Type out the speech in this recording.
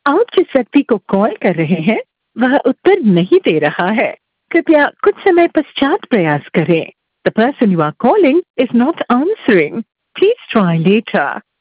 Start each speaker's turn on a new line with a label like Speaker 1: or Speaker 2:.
Speaker 1: आप जिस व्यक्ति को कॉल कर रहे हैं वह उत्तर नहीं दे रहा है। कृपया कुछ समय पश्चात प्रयास करें। The person you are calling is not answering. Please try later.